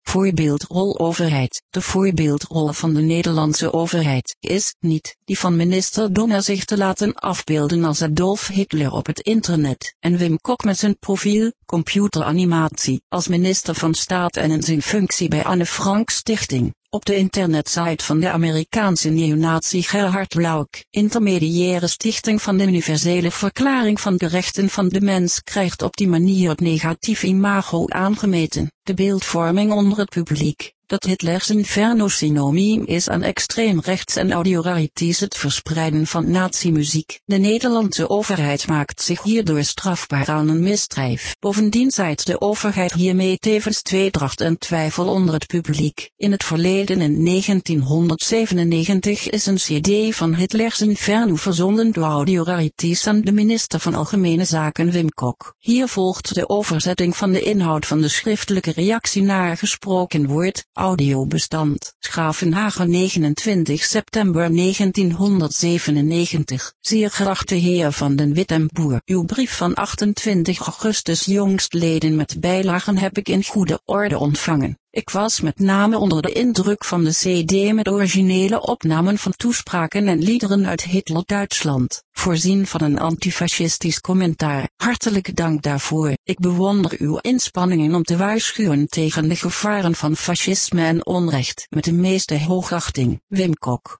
Voorbeeldrol overheid. De voorbeeldrol van de Nederlandse overheid is niet die van minister Donner zich te laten afbeelden als Adolf Hitler op het internet en Wim Kok met zijn profiel, computeranimatie, als minister van Staat en in zijn functie bij Anne Frank Stichting. Op de internetsite van de Amerikaanse neonazi Gerhard Lauk, intermediaire stichting van de Universele Verklaring van de Rechten van de Mens, krijgt op die manier het negatief imago aangemeten. De beeldvorming onder het publiek, dat Hitlers Inferno synoniem is aan extreemrechts en audiorarities, het verspreiden van nazi-muziek. De Nederlandse overheid maakt zich hierdoor strafbaar aan een misdrijf. Bovendien zaait de overheid hiermee tevens tweedracht en twijfel onder het publiek. In het verleden, in 1997, is een cd van Hitlers Inferno verzonden door audiorarities aan de minister van Algemene Zaken Wim Kok. Hier volgt de overzetting van de inhoud van de schriftelijke reactie naar gesproken woord. Audiobestand. Schavenhagen, 29 september 1997. Zeer geachte heer Van den Wittemboer. Uw brief van 28 augustus jongstleden met bijlagen heb ik in goede orde ontvangen. Ik was met name onder de indruk van de cd met originele opnamen van toespraken en liederen uit Hitler-Duitsland, voorzien van een antifascistisch commentaar. Hartelijk dank daarvoor. Ik bewonder uw inspanningen om te waarschuwen tegen de gevaren van fascisme en onrecht. Met de meeste hoogachting, Wim Kok.